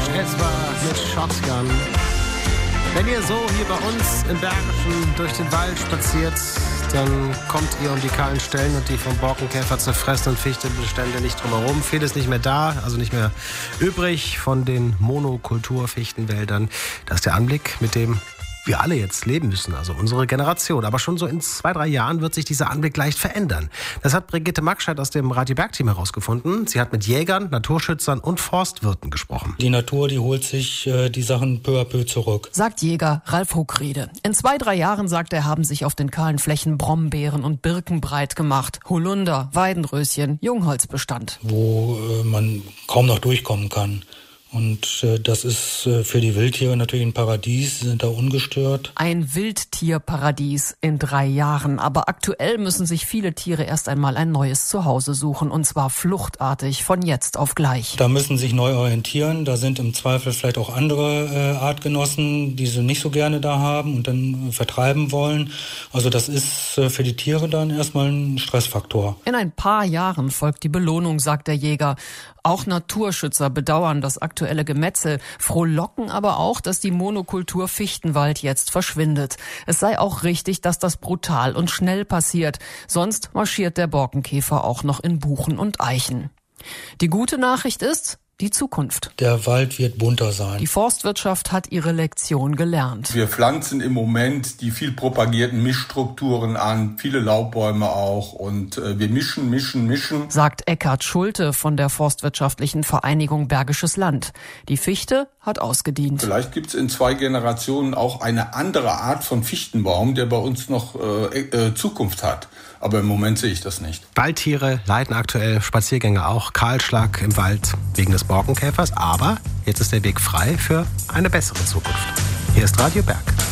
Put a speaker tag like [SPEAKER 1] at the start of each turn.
[SPEAKER 1] Es war mit Shotgun. Wenn ihr so hier bei uns im Bergischen durch den Wald spaziert, dann kommt ihr um die kahlen Stellen und die vom Borkenkäfer zerfressenen Fichtenbestände nicht drumherum. Viel ist nicht mehr da, also nicht mehr übrig von den Monokulturfichtenwäldern. Das ist der Anblick, mit dem wir alle jetzt leben müssen, also unsere Generation. Aber schon so in 2-3 Jahren wird sich dieser Anblick leicht verändern. Das hat Brigitte Magscheid aus dem Radio Berg Team herausgefunden. Sie hat mit Jägern, Naturschützern und Forstwirten gesprochen.
[SPEAKER 2] Die Natur, die holt sich die Sachen peu à peu zurück.
[SPEAKER 3] Sagt Jäger Ralf Huckriede. In 2-3 Jahren, sagt er, haben sich auf den kahlen Flächen Brombeeren und Birken breit gemacht. Holunder, Weidenröschen, Jungholzbestand.
[SPEAKER 2] Wo man kaum noch durchkommen kann. Und das ist für die Wildtiere natürlich ein Paradies, sie sind da ungestört.
[SPEAKER 3] Ein Wildtierparadies in 3 Jahren. Aber aktuell müssen sich viele Tiere erst einmal ein neues Zuhause suchen. Und zwar fluchtartig, von jetzt auf gleich.
[SPEAKER 2] Da müssen sich neu orientieren. Da sind im Zweifel vielleicht auch andere Artgenossen, die sie nicht so gerne da haben und dann vertreiben wollen. Also das ist für die Tiere dann erstmal ein Stressfaktor.
[SPEAKER 3] In ein paar Jahren folgt die Belohnung, sagt der Jäger. Auch Naturschützer bedauern das aktuelle Gemetzel, frohlocken aber auch, dass die Monokultur Fichtenwald jetzt verschwindet. Es sei auch richtig, dass das brutal und schnell passiert. Sonst marschiert der Borkenkäfer auch noch in Buchen und Eichen. Die gute Nachricht ist die Zukunft.
[SPEAKER 2] Der Wald wird bunter sein.
[SPEAKER 3] Die Forstwirtschaft hat ihre Lektion gelernt.
[SPEAKER 4] Wir pflanzen im Moment die viel propagierten Mischstrukturen an, viele Laubbäume auch. Und wir mischen.
[SPEAKER 3] Sagt Eckhard Schulte von der Forstwirtschaftlichen Vereinigung Bergisches Land. Die Fichte hat ausgedient.
[SPEAKER 4] Vielleicht gibt es in 2 Generationen auch eine andere Art von Fichtenbaum, der bei uns noch Zukunft hat. Aber im Moment sehe ich das nicht.
[SPEAKER 1] Waldtiere leiden aktuell, Spaziergänger auch, Kahlschlag im Wald wegen des Borkenkäfers. Aber jetzt ist der Weg frei für eine bessere Zukunft. Hier ist Radio Berg.